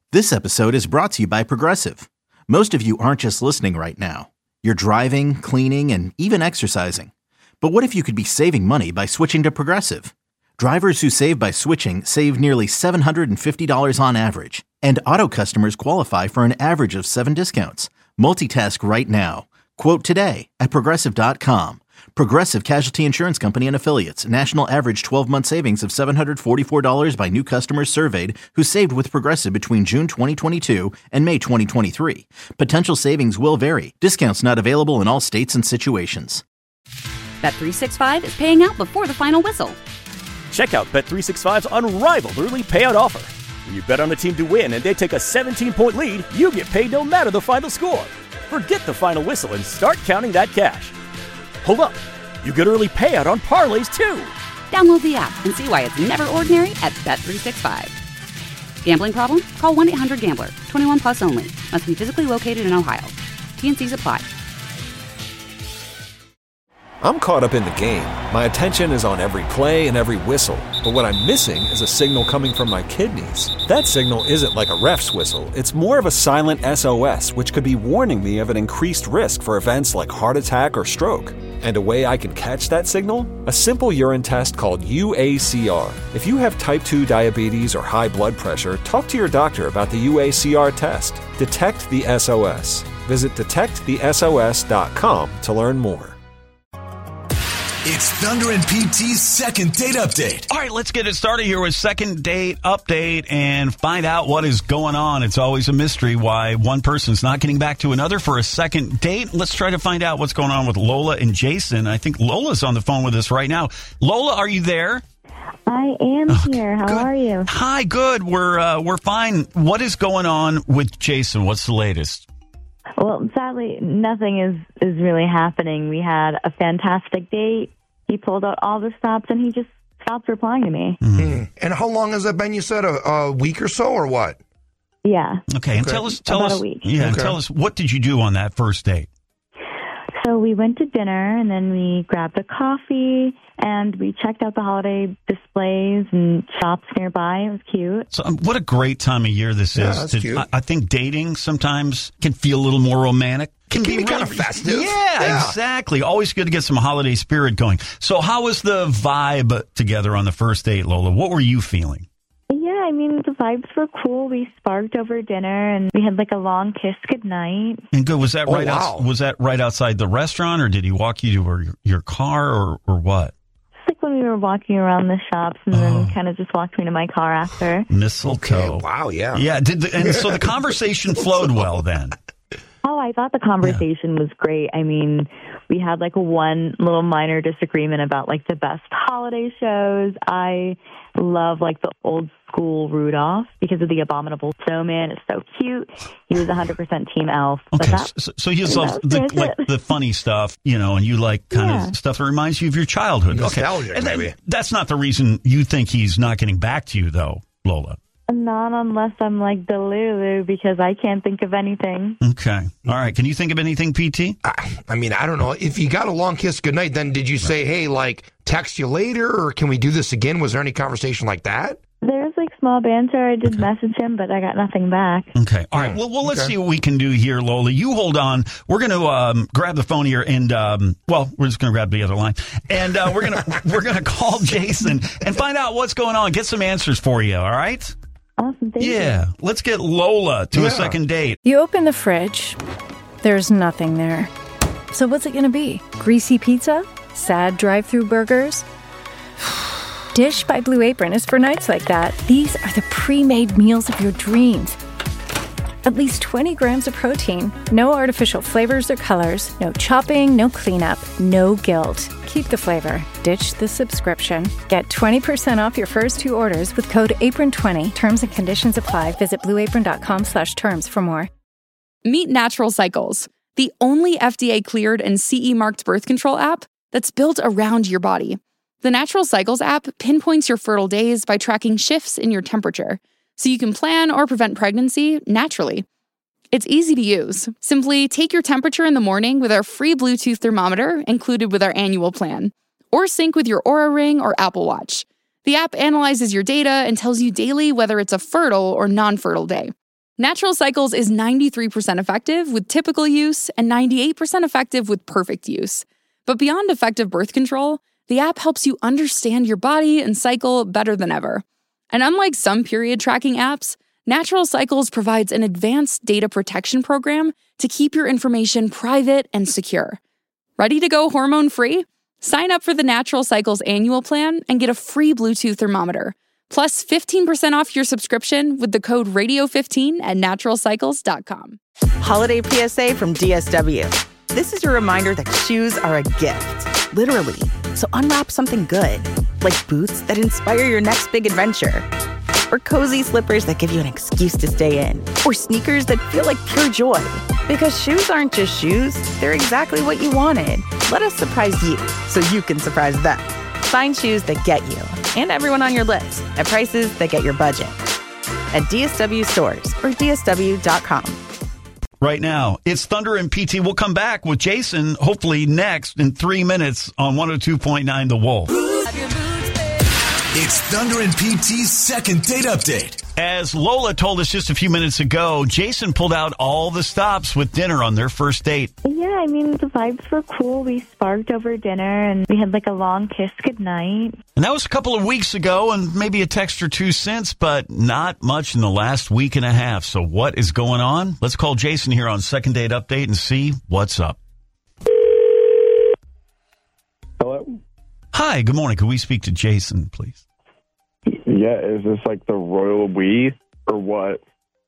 This episode is brought to you by Progressive. Most of you aren't just listening right now. You're driving, cleaning, and even exercising. But what if you could be saving money by switching to Progressive? Drivers who save by switching save nearly $750 on average. And auto customers qualify for an average of 7 discounts. Multitask right now. Quote today at Progressive.com. Progressive Casualty Insurance Company and Affiliates. National average 12-month savings of $744 by new customers surveyed who saved with Progressive between June 2022 and May 2023. Potential savings will vary. Discounts not available in all states and situations. Bet365 is paying out before the final whistle. Check out Bet365's unrivaled early payout offer. When you bet on a team to win and they take a 17-point lead, you get paid no matter the final score. Forget the final whistle and start counting that cash. Hold up. You get early payout on parlays, too. Download the app and see why it's never ordinary at Bet365. Gambling problem? Call 1-800-GAMBLER. 21 plus only. Must be physically located in Ohio. T&Cs apply. I'm caught up in the game. My attention is on every play and every whistle. But what I'm missing is a signal coming from my kidneys. That signal isn't like a ref's whistle. It's more of a silent SOS, which could be warning me of an increased risk for events like heart attack or stroke. And a way I can catch that signal? A simple urine test called UACR. If you have type 2 diabetes or high blood pressure, talk to your doctor about the UACR test. Detect the SOS. Visit detectthesos.com to learn more. It's Thunder and PT's second date update. All right, let's get it started here with second date update and find out what is going on. It's always a mystery why one person's not getting back to another for a second date. Let's try to find out what's going on with Lola and Jason. I think Lola's on the phone with us right now. Lola, are you there? I am here. How are you? Hi, good. We're fine. What is going on with Jason? What's the latest? Well, sadly, nothing is really happening. We had a fantastic date. He pulled out all the stops, and he just stopped replying to me. Mm-hmm. And how long has that been, you said? A week or so, or what? Yeah. Okay, and tell us. About a week. Yeah, and tell us, what did you do on that first date? So we went to dinner, and then we grabbed a coffee, and we checked out the holiday displays and shops nearby. It was cute. So, what a great time of year this is. That's cute. I think dating sometimes can feel a little more romantic. Can be kind of festive. Yeah, exactly. Always good to get some holiday spirit going. So how was the vibe together on the first date, Lola? What were you feeling? Yeah, I mean, the vibes were cool. We sparked over dinner, and we had like a long kiss goodnight. And good. Was that wow. right outside the restaurant, or did he walk you to your car, or what? It's like when we were walking around the shops, and then kind of just walked me to my car after. Mistletoe. Okay, wow, yeah. Yeah, and so the conversation flowed well then. Oh, I thought the conversation was great. I mean, we had like one little minor disagreement about like the best holiday shows. I love like the old school Rudolph because of the Abominable Snowman. It's so cute. He was 100% Team Elf. Okay, so he loves the funny stuff, and you like kind of stuff that reminds you of your childhood. Nostalgic, okay, maybe. That's not the reason you think he's not getting back to you, though, Lola. Not unless I'm like Delulu, because I can't think of anything. Okay. All right. Can you think of anything, PT? I mean, I don't know. If you got a long kiss goodnight, then did you say, hey, like, text you later, or can we do this again? Was there any conversation like that? There was like small banter. I did message him, but I got nothing back. Okay. All right. Well, let's see what we can do here, Lola. You hold on. We're going to grab the phone here, and we're just going to grab the other line, and we're gonna call Jason and find out what's going on. Get some answers for you. All right. Awesome, thank you. Yeah, let's get Lola to a second date. You open the fridge. There's nothing there. So what's it going to be? Greasy pizza? Sad drive-thru burgers? Dish by Blue Apron is for nights like that. These are the pre-made meals of your dreams. At least 20 grams of protein. No artificial flavors or colors. No chopping, no cleanup, no guilt. Keep the flavor. Ditch the subscription. Get 20% off your first 2 orders with code APRON20. Terms and conditions apply. Visit blueapron.com/terms for more. Meet Natural Cycles, the only FDA-cleared and CE-marked birth control app that's built around your body. The Natural Cycles app pinpoints your fertile days by tracking shifts in your temperature, so you can plan or prevent pregnancy naturally. It's easy to use. Simply take your temperature in the morning with our free Bluetooth thermometer included with our annual plan, or sync with your Oura Ring or Apple Watch. The app analyzes your data and tells you daily whether it's a fertile or non-fertile day. Natural Cycles is 93% effective with typical use and 98% effective with perfect use. But beyond effective birth control, the app helps you understand your body and cycle better than ever. And unlike some period tracking apps, Natural Cycles provides an advanced data protection program to keep your information private and secure. Ready to go hormone-free? Sign up for the Natural Cycles annual plan and get a free Bluetooth thermometer. Plus 15% off your subscription with the code radio15 at naturalcycles.com. Holiday PSA from DSW. This is your reminder that shoes are a gift, literally. So unwrap something good, like boots that inspire your next big adventure, or cozy slippers that give you an excuse to stay in, or sneakers that feel like pure joy. Because shoes aren't just shoes, they're exactly what you wanted. Let us surprise you so you can surprise them. Find shoes that get you and everyone on your list at prices that get your budget. At DSW stores or DSW.com. Right now, it's Thunder and PT. We'll come back with Jason, hopefully next in 3 minutes on 102.9 The Wolf. It's Thunder and PT's second date update. As Lola told us just a few minutes ago, Jason pulled out all the stops with dinner on their first date. Yeah, I mean, the vibes were cool. We sparked over dinner, and we had like a long kiss goodnight. And that was a couple of weeks ago, and maybe a text or two since, but not much in the last week and a half. So what is going on? Let's call Jason here on Second Date Update and see what's up. Hello? Hi, good morning. Could we speak to Jason, please? Yeah, is this like the royal we or what?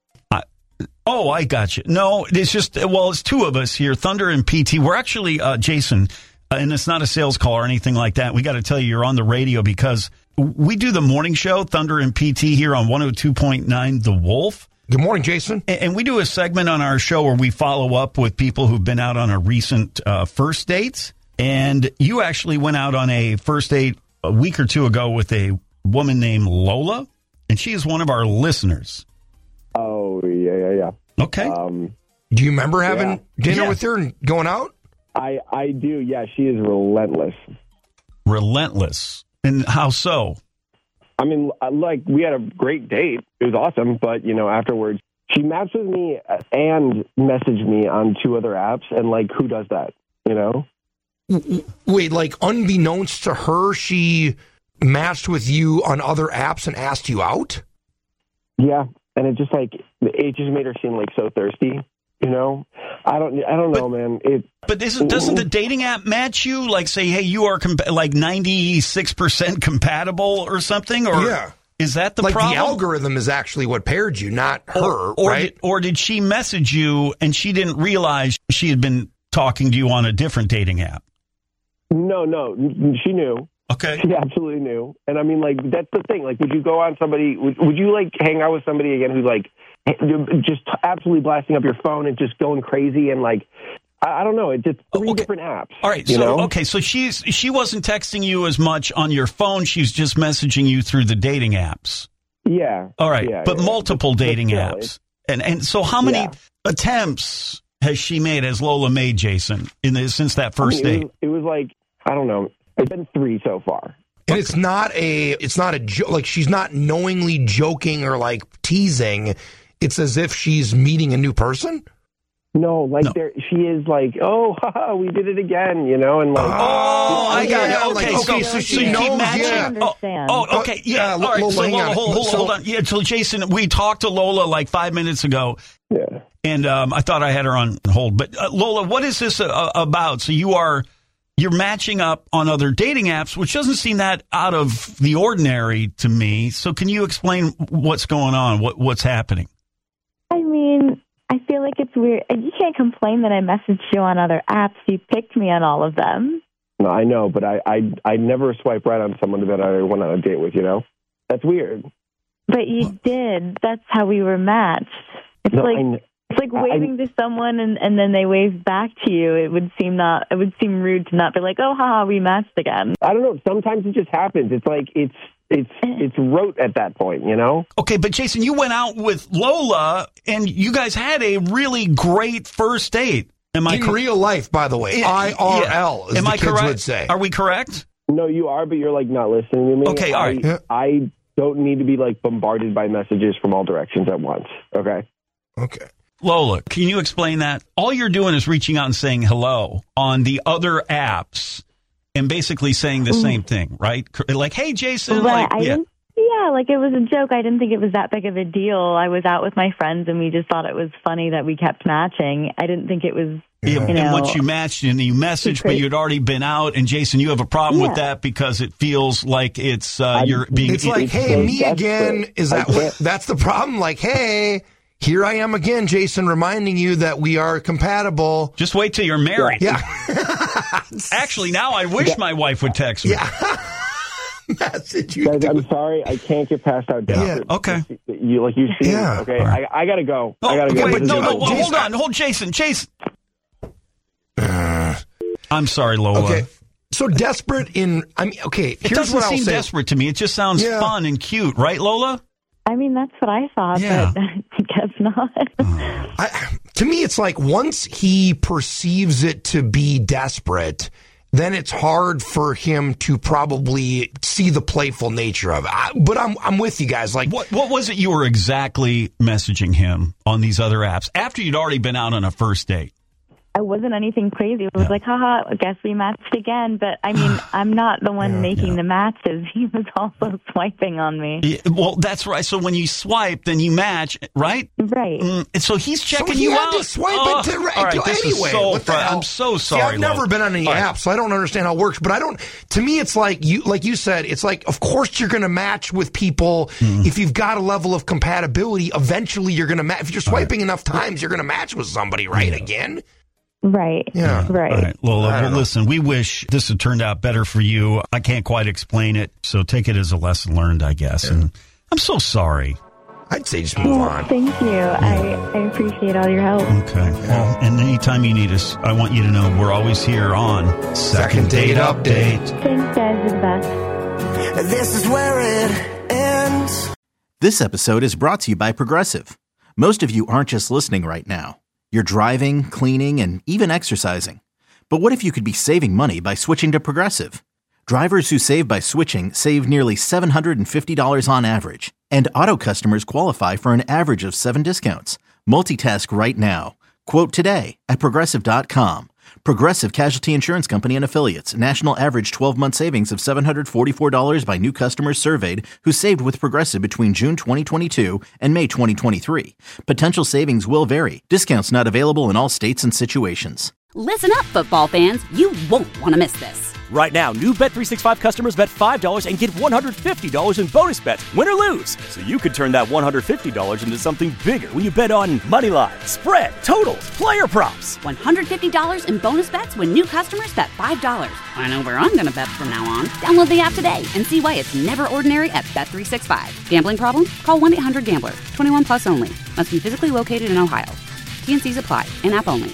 I got you. No, it's just, it's two of us here, Thunder and PT. We're actually, Jason, and it's not a sales call or anything like that. We got to tell you, you're on the radio because we do the morning show, Thunder and PT, here on 102.9 The Wolf. Good morning, Jason. And we do a segment on our show where we follow up with people who've been out on a recent first dates. And you actually went out on a first date a week or two ago with a woman named Lola, and she is one of our listeners. Oh, yeah. Okay. Do you remember having dinner with her and going out? I do, yeah. She is relentless. Relentless? And how so? I mean, like, we had a great date. It was awesome, but, afterwards, she matched with me and messaged me on 2 other apps, and, like, who does that, Wait, like, unbeknownst to her, she matched with you on other apps and asked you out? Yeah, and it just made her seem like so thirsty. I don't know, man. But doesn't the dating app match you? Like, say, hey, you are 96% compatible or something? Or is that the problem? The algorithm is actually what paired you, not her, right? Or did she message you and she didn't realize she had been talking to you on a different dating app? No, she knew. Okay. She absolutely knew. And I mean, like, that's the thing. Like, would you go on somebody, would you, like, hang out with somebody again who's, like, just absolutely blasting up your phone and just going crazy and, like, I don't know. It's just 3 different apps. All right. So she wasn't texting you as much on your phone. She's just messaging you through the dating apps. Yeah. All right. Yeah, but multiple dating apps. And so how many attempts has she made, has Lola made, Jason, since that first date? It was like, I don't know. It's been 3 so far. And it's not a joke. Like, she's not knowingly joking or, like, teasing. It's as if she's meeting a new person? No, she is like, oh, haha, we did it again, and like. Oh, I got it. Okay, so she knows. Matching. Okay, yeah. All right, so hold on. Yeah, so Jason, we talked to Lola like 5 minutes ago. Yeah. And I thought I had her on hold, but Lola, what is this about? So you're matching up on other dating apps, which doesn't seem that out of the ordinary to me. So can you explain what's going on? What's happening? I mean, I feel like it's weird. You can't complain that I messaged you on other apps. You picked me on all of them. No, I know, but I never swipe right on someone that I went on a date with, That's weird. But you did. That's how we were matched. It's like waving to someone and then they wave back to you. It would seem rude to not be like, oh, haha, we matched again. I don't know. Sometimes it just happens. It's like it's rote at that point, Okay, but Jason, you went out with Lola and you guys had a really great first date. Am I in real life, by the way? IRL, as the kids would say. Are we correct? No, you are, but you're like not listening to me. Okay, all right. I don't need to be like bombarded by messages from all directions at once. Okay. Okay. Lola, can you explain that? All you're doing is reaching out and saying hello on the other apps and basically saying the same thing, right? Like, hey, Jason. Right. Like, it was a joke. I didn't think it was that big of a deal. I was out with my friends, and we just thought it was funny that we kept matching. I didn't think it was, and once you matched and you messaged, but you'd already been out. And, Jason, you have a problem with that because it feels like it's you're being... It's like, hey, me again. Is that's the problem? Like, hey... Here I am again, Jason, reminding you that we are compatible. Just wait till you're married. Yeah. Actually, now I wish my wife would text me. Yeah. Message you. Guys, I'm sorry. I can't get past how desperate. Yeah. Okay. You see. Yeah. Okay. Right. I got to go. Oh, I got to go. Wait, no, hold on. Hold Jason. I'm sorry, Lola. Okay. So desperate here's it doesn't what I'll seem say. desperate to me. It just sounds fun and cute. Right, Lola? I mean, that's what I thought, but I guess not. To me, it's like once he perceives it to be desperate, then it's hard for him to probably see the playful nature of it. But I'm with you guys. Like, what was it you were exactly messaging him on these other apps after you'd already been out on a first date? I wasn't anything crazy. It was like, haha, I guess we matched again. But, I mean, I'm not the one making the matches. He was also swiping on me. Yeah, well, that's right. So when you swipe, then you match, right? Right. So he's checking he you had out. to swipe it to anyway. What the hell? I'm so sorry. See, I've never been on any apps, so I don't understand how it works. But to me, it's like you said, it's like, of course you're going to match with people if you've got a level of compatibility. Eventually, you're going to match. If you're swiping enough times, you're going to match with somebody, right? Again. Right. Yeah. Right. All right. Lola, listen, we wish this had turned out better for you. I can't quite explain it, so take it as a lesson learned, I guess. Yeah. And I'm so sorry. I'd say just move on. Thank you. I appreciate all your help. Okay. Well, and anytime you need us, I want you to know we're always here on Second Date Update. Thanks, guys. You're the best. This is where it ends. This episode is brought to you by Progressive. Most of you aren't just listening right now. You're driving, cleaning, and even exercising. But what if you could be saving money by switching to Progressive? Drivers who save by switching save nearly $750 on average. And auto customers qualify for an average of 7 discounts. Multitask right now. Quote today at Progressive.com. Progressive Casualty Insurance Company and Affiliates. National average 12-month savings of $744 by new customers surveyed who saved with Progressive between June 2022 and May 2023. Potential savings will vary. Discounts not available in all states and situations. Listen up, football fans. You won't want to miss this. Right now, new Bet365 customers bet $5 and get $150 in bonus bets, win or lose. So you could turn that $150 into something bigger when you bet on moneyline, spread, totals, player props. $150 in bonus bets when new customers bet $5. I know where I'm going to bet from now on. Download the app today and see why it's never ordinary at Bet365. Gambling problem? Call 1-800-GAMBLER. 21 plus only. Must be physically located in Ohio. T&Cs apply. In-app only.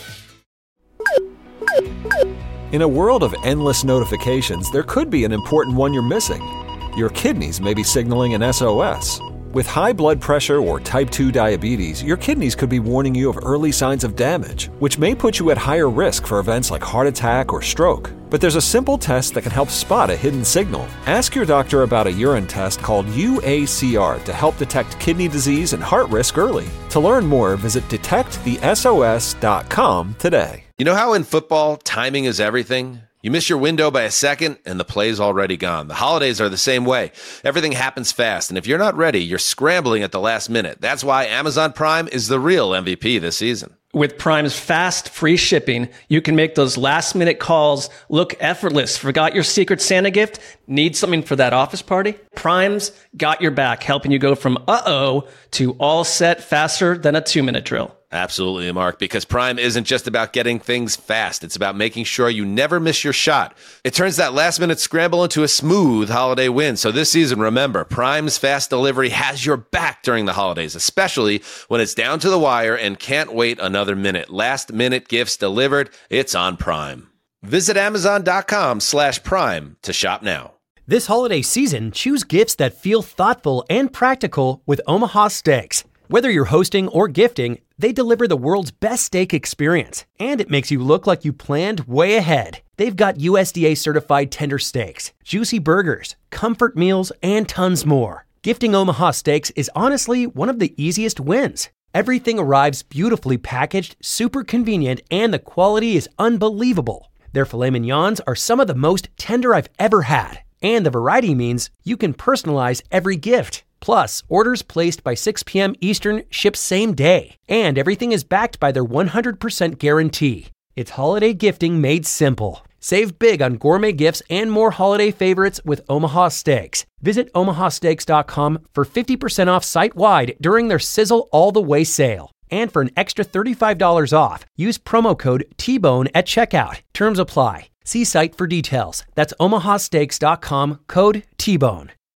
In a world of endless notifications, there could be an important one you're missing. Your kidneys may be signaling an SOS. With high blood pressure or type 2 diabetes, your kidneys could be warning you of early signs of damage, which may put you at higher risk for events like heart attack or stroke. But there's a simple test that can help spot a hidden signal. Ask your doctor about a urine test called UACR to help detect kidney disease and heart risk early. To learn more, visit detectthesos.com today. You know how in football, timing is everything? You miss your window by a second, and the play's already gone. The holidays are the same way. Everything happens fast, and if you're not ready, you're scrambling at the last minute. That's why Amazon Prime is the real MVP this season. With Prime's fast, free shipping, you can make those last-minute calls look effortless. Forgot your Secret Santa gift? Need something for that office party? Prime's got your back, helping you go from uh-oh to all set faster than a 2-minute drill. Absolutely, Mark, because Prime isn't just about getting things fast. It's about making sure you never miss your shot. It turns that last-minute scramble into a smooth holiday win. So this season, remember, Prime's fast delivery has your back during the holidays, especially when it's down to the wire and can't wait another minute. Last-minute gifts delivered, it's on Prime. Visit Amazon.com/Prime to shop now. This holiday season, choose gifts that feel thoughtful and practical with Omaha Steaks. Whether you're hosting or gifting, they deliver the world's best steak experience, and it makes you look like you planned way ahead. They've got USDA certified tender steaks, juicy burgers, comfort meals, and tons more. Gifting Omaha Steaks is honestly one of the easiest wins. Everything arrives beautifully packaged, super convenient, and the quality is unbelievable. Their filet mignons are some of the most tender I've ever had. And the variety means you can personalize every gift. Plus, orders placed by 6 p.m. Eastern ship same day. And everything is backed by their 100% guarantee. It's holiday gifting made simple. Save big on gourmet gifts and more holiday favorites with Omaha Steaks. Visit omahasteaks.com for 50% off site-wide during their Sizzle All the Way sale. And for an extra $35 off, use promo code TBONE at checkout. Terms apply. See site for details. That's omahasteaks.com, code TBONE.